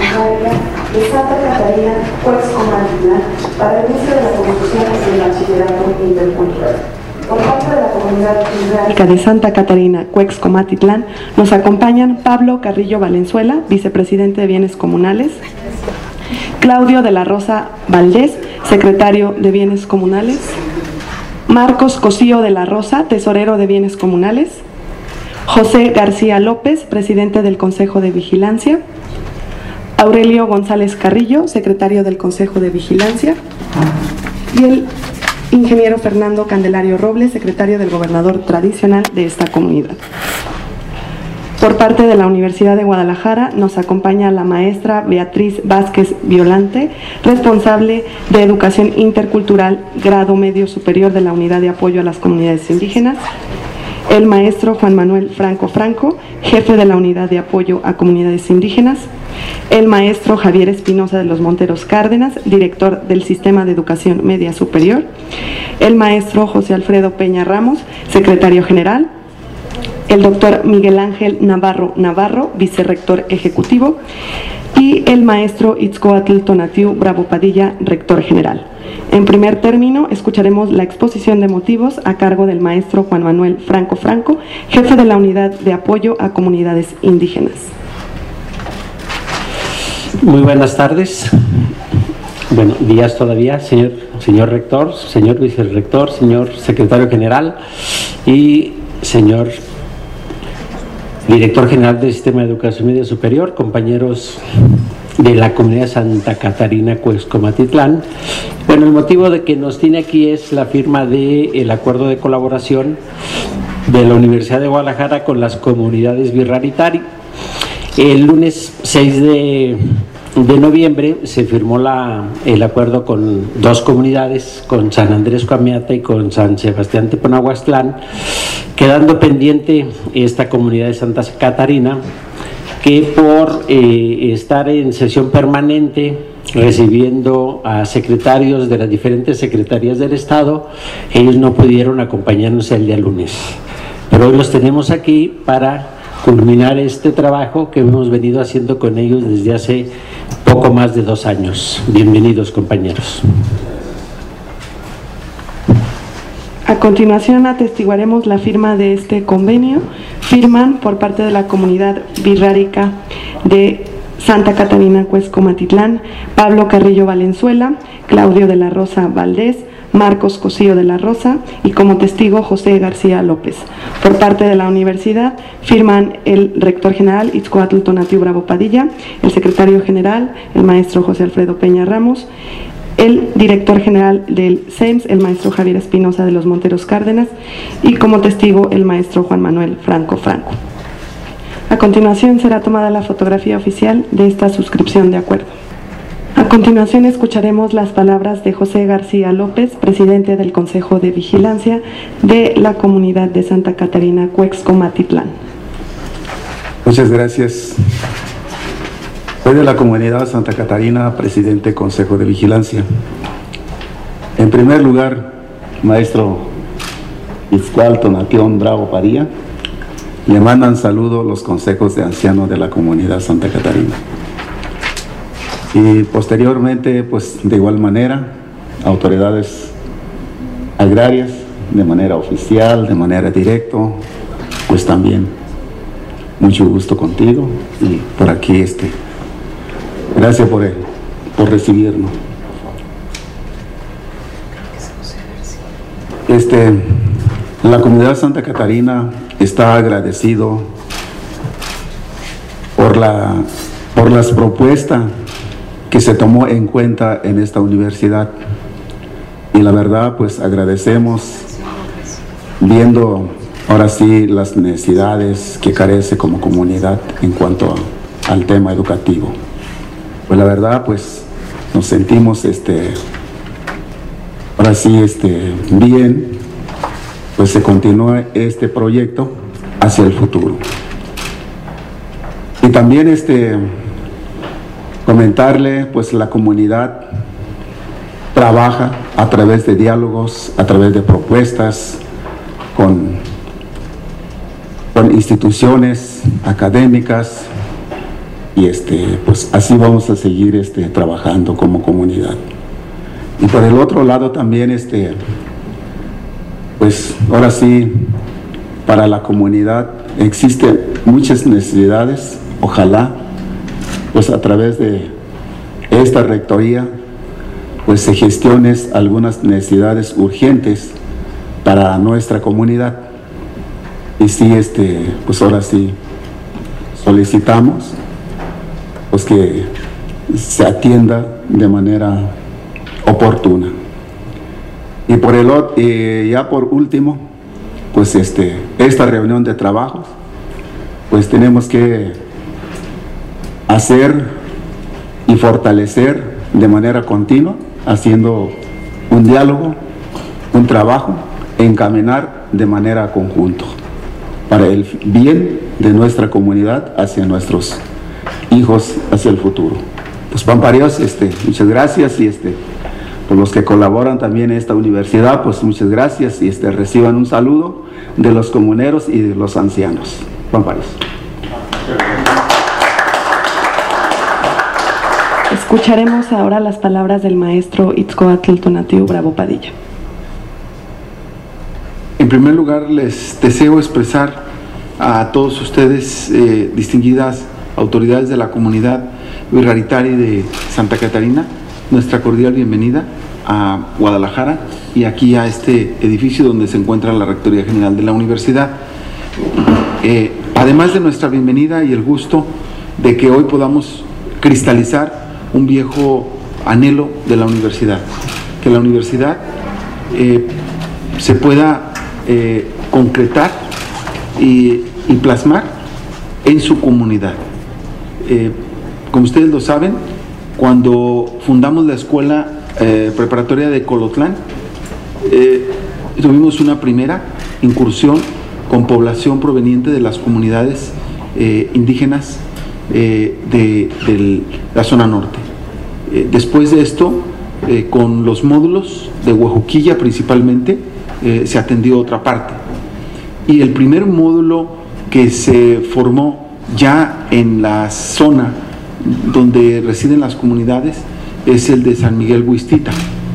Primaria de Santa Catarina, Cuexcomatlán, para el inicio de la construcción del bachillerato intercultural. Por parte de la comunidad hidráulica de Santa Catarina, Cuexcomatlán, nos acompañan Pablo Carrillo Valenzuela, vicepresidente de Bienes Comunales, Claudio de la Rosa Valdés, secretario de Bienes Comunales, Marcos Cosío de la Rosa, tesorero de Bienes Comunales, José García López, presidente del Consejo de Vigilancia, Aurelio González Carrillo, secretario del Consejo de Vigilancia, y el ingeniero Fernando Candelario Robles, secretario del gobernador tradicional de esta comunidad. Por parte de la Universidad de Guadalajara nos acompaña la maestra Beatriz Vázquez Violante, responsable de Educación Intercultural, grado medio superior de la Unidad de Apoyo a las Comunidades Indígenas, el maestro Juan Manuel Franco, jefe de la Unidad de Apoyo a Comunidades Indígenas, el maestro Javier Espinosa de los Monteros Cárdenas, director del Sistema de Educación Media Superior, el maestro José Alfredo Peña Ramos, secretario general, el doctor Miguel Ángel Navarro, vicerrector ejecutivo, y el maestro Itzcoatl Tonatiu Bravo Padilla, rector general. En primer término, escucharemos la exposición de motivos a cargo del maestro Juan Manuel Franco, jefe de la Unidad de Apoyo a Comunidades Indígenas. Muy buenas tardes. Bueno, días todavía, señor rector, señor vicerrector, señor secretario general y señor director general del Sistema de Educación Media Superior, compañeros de la comunidad Santa Catarina, Cuexcomatlán. Bueno, el motivo de que nos tiene aquí es la firma del acuerdo de colaboración de la Universidad de Guadalajara con las comunidades Birraritari. El lunes 6 de noviembre se firmó el acuerdo con dos comunidades, con San Andrés Coamiata y con San Sebastián Teponahuastlán, quedando pendiente esta comunidad de Santa Catarina, que por estar en sesión permanente recibiendo a secretarios de las diferentes secretarías del Estado, ellos no pudieron acompañarnos el día lunes. Pero hoy los tenemos aquí para culminar este trabajo que hemos venido haciendo con ellos desde hace poco más de 2 años. Bienvenidos, compañeros. A continuación atestiguaremos la firma de este convenio. Firman por parte de la comunidad birrárica de Santa Catarina, Cuexcomatlán, Pablo Carrillo Valenzuela, Claudio de la Rosa Valdés, Marcos Cosío de la Rosa y como testigo José García López. Por parte de la universidad firman el rector general Itzcoatl Tonatiu Bravo Padilla, el secretario general el maestro José Alfredo Peña Ramos, el director general del CEMS, el maestro Javier Espinosa de los Monteros Cárdenas y como testigo el maestro Juan Manuel Franco. A continuación será tomada la fotografía oficial de esta suscripción de acuerdo. A continuación escucharemos las palabras de José García López, presidente del Consejo de Vigilancia de la comunidad de Santa Catarina, Cuexcomatlán. Muchas gracias. Soy de la comunidad Santa Catarina, presidente del Consejo de Vigilancia. En primer lugar, maestro Itzcoatl Tonatiu Bravo Padilla, le mandan saludos los consejos de ancianos de la comunidad Santa Catarina. Y posteriormente, pues de igual manera, autoridades agrarias, de manera oficial, de manera directa, pues también mucho gusto contigo y por aquí gracias por recibirnos. La comunidad Santa Catarina está agradecido por las propuestas que se tomó en cuenta en esta universidad y la verdad pues agradecemos viendo ahora sí las necesidades que carece como comunidad en cuanto al tema educativo. Pues la verdad pues nos sentimos ahora sí bien, pues se continúa este proyecto hacia el futuro. Y también comentarle, pues la comunidad trabaja a través de diálogos, a través de propuestas con instituciones académicas y pues así vamos a seguir trabajando como comunidad. Y por el otro lado también pues ahora sí, para la comunidad existen muchas necesidades. Ojalá pues a través de esta rectoría pues se gestionen algunas necesidades urgentes para nuestra comunidad. Y sí, pues ahora sí solicitamos pues que se atienda de manera oportuna. Y por ya por último, pues esta reunión de trabajos, pues tenemos que hacer y fortalecer de manera continua, haciendo un diálogo, un trabajo, encaminar de manera conjunta para el bien de nuestra comunidad hacia nuestros hijos, hacia el futuro. Pues pamparios, muchas gracias, y por los que colaboran también en esta universidad, pues muchas gracias, y reciban un saludo de los comuneros y de los ancianos. Pamparios. Escucharemos ahora las palabras del maestro Itzcoatl Tonatiuh Bravo Padilla. En primer lugar, les deseo expresar a todos ustedes, distinguidas autoridades de la comunidad birraritaria de Santa Catarina, nuestra cordial bienvenida a Guadalajara y aquí a este edificio donde se encuentra la Rectoría General de la Universidad. Además de nuestra bienvenida y el gusto de que hoy podamos cristalizar un viejo anhelo de la universidad, que la universidad se pueda concretar y plasmar en su comunidad. Como ustedes lo saben, cuando fundamos la escuela preparatoria de Colotlán, tuvimos una primera incursión con población proveniente de las comunidades indígenas de la zona norte. Después de esto, con los módulos de Huejuquilla principalmente, se atendió otra parte. Y el primer módulo que se formó ya en la zona donde residen las comunidades es el de San Miguel Huistita.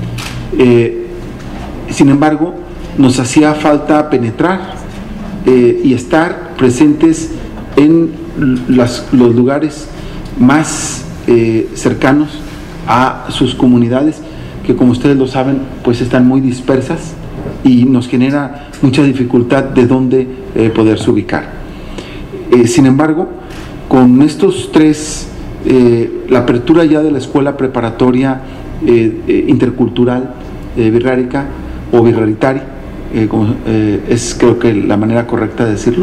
Sin embargo, nos hacía falta penetrar y estar presentes en los lugares más cercanos a sus comunidades, que como ustedes lo saben, pues están muy dispersas y nos genera mucha dificultad de dónde poderse ubicar. Sin embargo, con estos tres, la apertura ya de la escuela preparatoria intercultural birrárica o birraritari, es creo que la manera correcta de decirlo,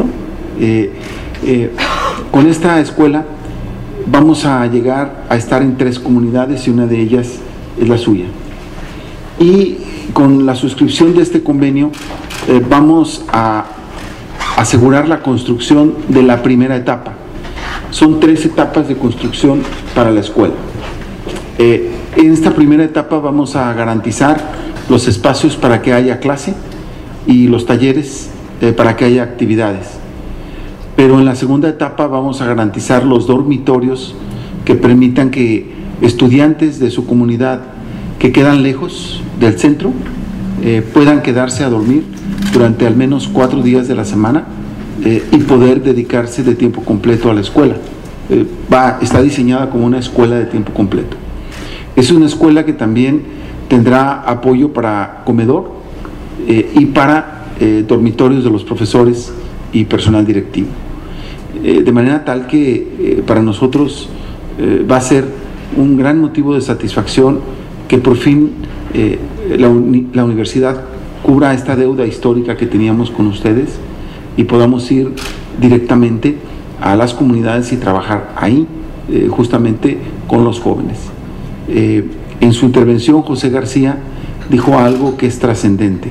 con esta escuela vamos a llegar a estar en 3 comunidades y una de ellas es la suya. Y con la suscripción de este convenio vamos a asegurar la construcción de la primera etapa. Son 3 etapas de construcción para la escuela. En esta primera etapa vamos a garantizar los espacios para que haya clase y los talleres para que haya actividades. Pero en la segunda etapa vamos a garantizar los dormitorios que permitan que estudiantes de su comunidad que quedan lejos del centro puedan quedarse a dormir durante al menos 4 días de la semana y poder dedicarse de tiempo completo a la escuela. Está diseñada como una escuela de tiempo completo. Es una escuela que también tendrá apoyo para comedor y para dormitorios de los profesores y personal directivo. De manera tal que para nosotros va a ser un gran motivo de satisfacción que por fin la universidad cubra esta deuda histórica que teníamos con ustedes y podamos ir directamente a las comunidades y trabajar ahí justamente con los jóvenes. En su intervención, José García dijo algo que es trascendente.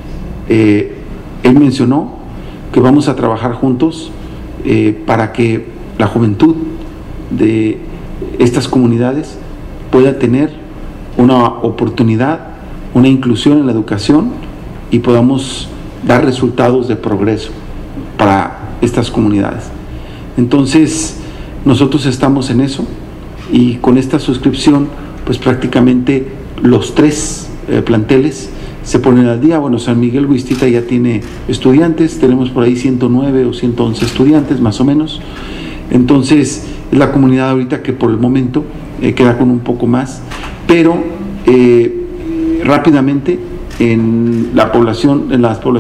Él mencionó que vamos a trabajar juntos para que la juventud de estas comunidades pueda tener una oportunidad, una inclusión en la educación y podamos dar resultados de progreso para estas comunidades. Entonces, Nosotros estamos en eso y con esta suscripción pues prácticamente los 3 planteles se ponen al día. Bueno, San Miguel Huixtita ya tiene estudiantes, tenemos por ahí 109 o 111 estudiantes más o menos. Entonces es la comunidad ahorita que por el momento queda con un poco más, pero rápidamente en la población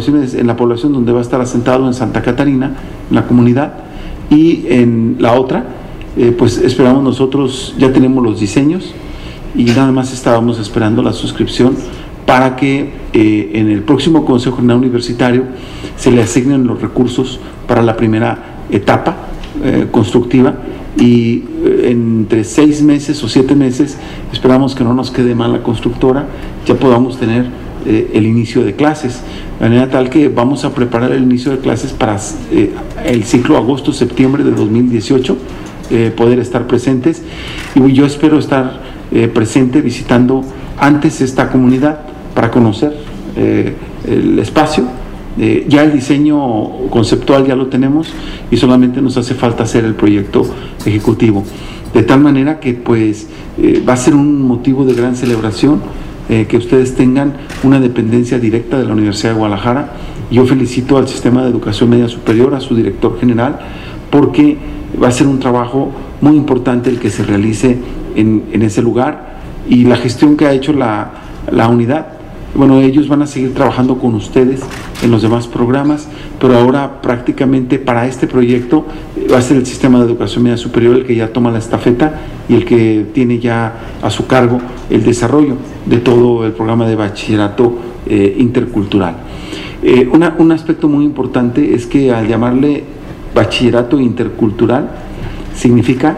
donde va a estar asentado en Santa Catarina, en la comunidad, y en la otra, pues esperamos nosotros, ya tenemos los diseños y nada más estábamos esperando la suscripción para que en el próximo Consejo General Universitario se le asignen los recursos para la primera etapa constructiva, y entre 6 meses o 7 meses esperamos que no nos quede mal la constructora, ya podamos tener el inicio de clases, de manera tal que vamos a preparar el inicio de clases para el ciclo agosto-septiembre de 2018, poder estar presentes, y yo espero estar presente visitando antes esta comunidad para conocer el espacio. Ya el diseño conceptual ya lo tenemos y solamente nos hace falta hacer el proyecto ejecutivo, de tal manera que pues va a ser un motivo de gran celebración que ustedes tengan una dependencia directa de la Universidad de Guadalajara. Yo felicito al Sistema de Educación Media Superior, a su director general, porque va a ser un trabajo muy importante el que se realice en ese lugar, y la gestión que ha hecho la unidad. Bueno, ellos van a seguir trabajando con ustedes en los demás programas, pero ahora prácticamente para este proyecto va a ser el Sistema de Educación Media Superior el que ya toma la estafeta y el que tiene ya a su cargo el desarrollo de todo el programa de bachillerato intercultural. Un aspecto muy importante es que al llamarle bachillerato intercultural significa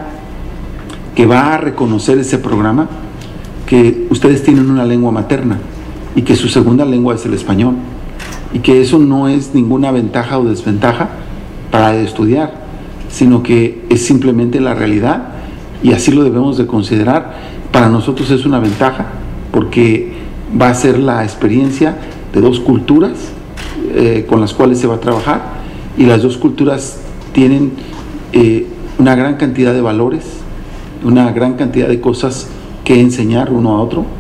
que va a reconocer ese programa que ustedes tienen una lengua materna y que su segunda lengua es el español, y que eso no es ninguna ventaja o desventaja para estudiar, sino que es simplemente la realidad, y así lo debemos de considerar. Para nosotros es una ventaja porque va a ser la experiencia de 2 culturas con las cuales se va a trabajar, y las 2 culturas tienen una gran cantidad de valores, una gran cantidad de cosas que enseñar uno a otro,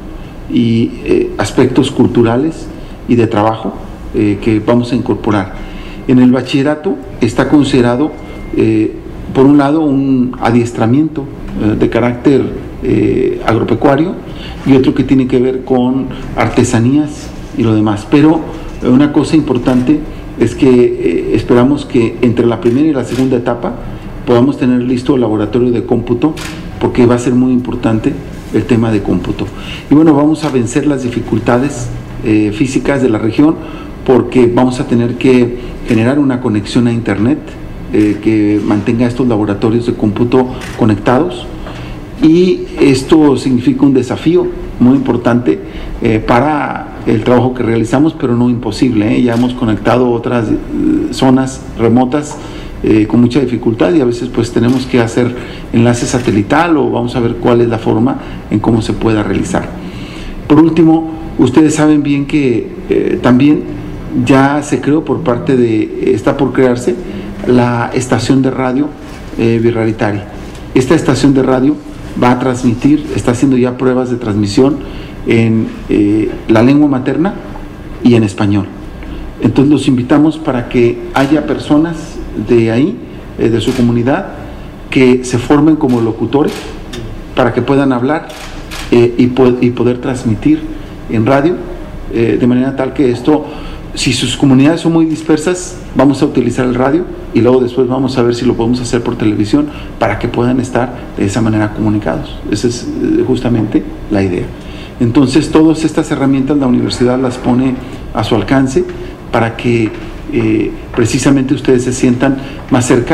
y aspectos culturales y de trabajo que vamos a incorporar. En el bachillerato está considerado, por un lado, un adiestramiento de carácter agropecuario, y otro que tiene que ver con artesanías y lo demás. Pero una cosa importante es que esperamos que entre la primera y la segunda etapa podamos tener listo el laboratorio de cómputo, porque va a ser muy importante el tema de cómputo. Y bueno, vamos a vencer las dificultades físicas de la región, porque vamos a tener que generar una conexión a internet que mantenga estos laboratorios de cómputo conectados, y esto significa un desafío muy importante para el trabajo que realizamos, pero no imposible. Ya hemos conectado otras zonas remotas con mucha dificultad, y a veces pues tenemos que hacer enlace satelital, o vamos a ver cuál es la forma en cómo se pueda realizar. Por último, ustedes saben bien que también ya se creó está por crearse la estación de radio Virraritari. Esta estación de radio va a transmitir, está haciendo ya pruebas de transmisión en la lengua materna y en español. Entonces los invitamos para que haya personas de ahí, de su comunidad, que se formen como locutores para que puedan hablar y poder transmitir en radio, de manera tal que esto, si sus comunidades son muy dispersas, vamos a utilizar el radio, y luego después vamos a ver si lo podemos hacer por televisión para que puedan estar de esa manera comunicados. Esa es justamente la idea. Entonces todas estas herramientas la universidad las pone a su alcance para que precisamente ustedes se sientan más cerca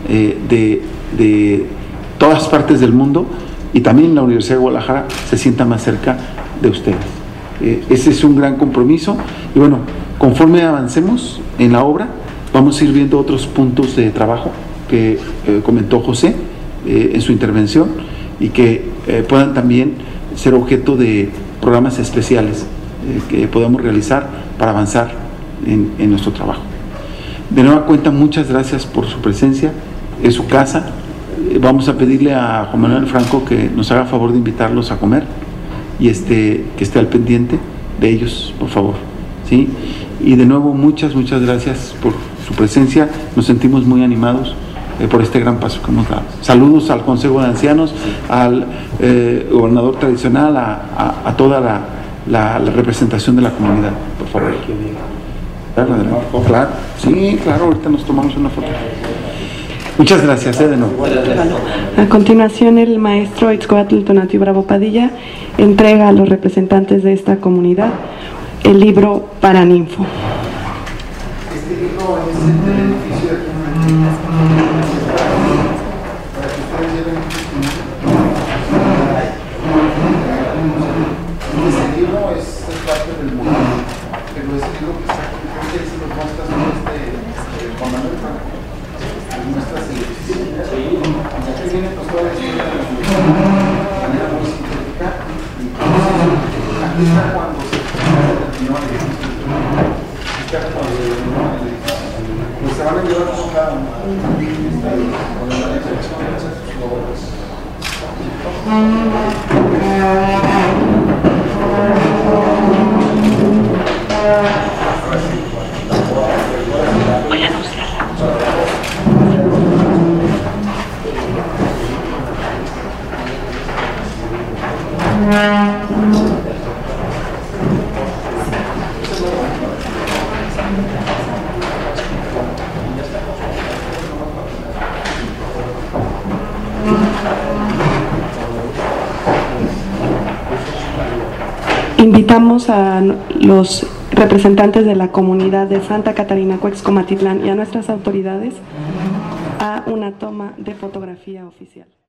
de todas partes del mundo, y también la Universidad de Guadalajara se sienta más cerca de ustedes. Ese es un gran compromiso, y bueno, conforme avancemos en la obra vamos a ir viendo otros puntos de trabajo que comentó José en su intervención, y que puedan también ser objeto de programas especiales que podamos realizar para avanzar en nuestro trabajo. De nueva cuenta, muchas gracias por su presencia. Es su casa, vamos a pedirle a Juan Manuel Franco que nos haga favor de invitarlos a comer y que esté al pendiente de ellos, por favor, ¿sí? Y de nuevo, muchas gracias por su presencia. Nos sentimos muy animados por este gran paso que hemos dado. Saludos al Consejo de Ancianos, al gobernador tradicional, a toda la representación de la comunidad, por favor. Claro, claro, sí, claro, ahorita nos tomamos una foto. Muchas gracias, de nuevo. A continuación, el maestro Itzcoatl Tonatiuh Bravo Padilla entrega a los representantes de esta comunidad el libro Paraninfo. Este libro es el beneficio de este libro es parte del movimiento, pero es el libro que está con los muestras Juan Manuel Franco, muestras el aquí viene pues toda la historia de manera muy sintética y aquí está cuando se terminó el edificio. Pues se van a llevar con cada uno. Invitamos a los representantes de la comunidad de Santa Catarina Cuexcomatitlán y a nuestras autoridades a una toma de fotografía oficial.